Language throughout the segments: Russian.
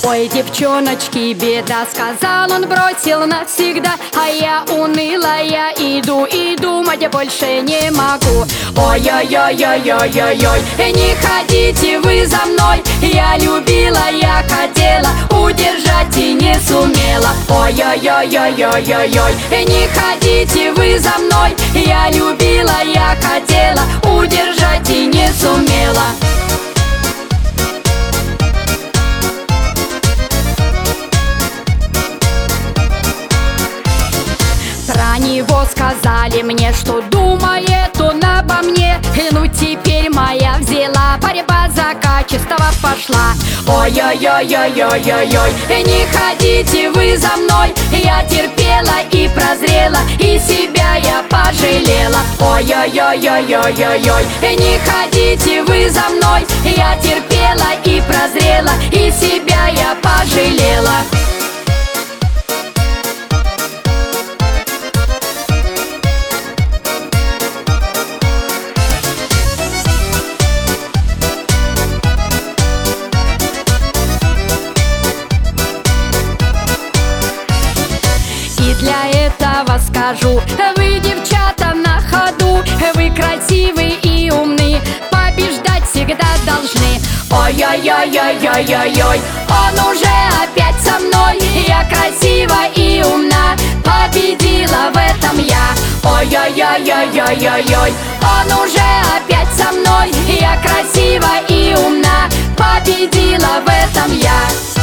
Ой, девчоночки, беда, сказал он, бросил навсегда. А я унылая иду и думать больше не могу. Ой-ой-ой-ой-ой-ой-ой, не ходите вы за мной. Я любила, я хотела, удержать и не сумела. Ой-ой-ой-ой-ой-ой-ой, не ходите вы за мной. Я любила, я хотела, удержать и не сумела. Про него сказали мне, что думает он обо мне. Ну теперь моя взяла, борьба за качество пошла. Ой-ой-ой-ой-ой-ой-ой, не ходите вы за мной. Я терпела и прозрела, и себя я пожалела. Ой-ой-ой-ой-ой-ой-ой, не ходите вы за мной. Я терпела и прозрела, и себя я пожалела. Для этого скажу: вы, девчата, на ходу, вы красивы и умны, побеждать всегда должны. Ой-ой-ой-ой-ой-ой-ой, он уже опять со мной. Я красива и умна, победила в этом я. Ой-ой-ой-ой-ой-ой-ой, он уже опять со мной. Я красива и умна, победила в этом я.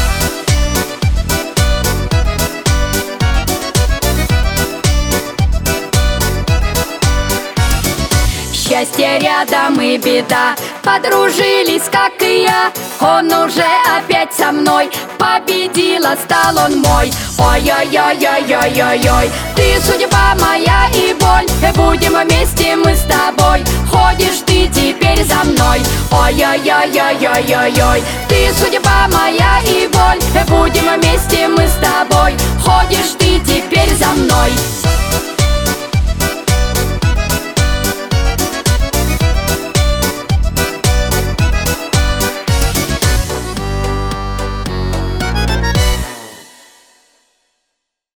Счастье рядом и беда, подружились, как и я. Он уже опять со мной, победила, стал он мой. Ой-ой-ой-ой-ой-ой-ой, ты судьба моя и боль, будем вместе мы с тобой. Ходишь ты теперь за мной. Ой-ой-ой-ой-ой-ой-ой, ты судьба моя и боль, будем вместе мы с тобой. Ходишь ты теперь за мной.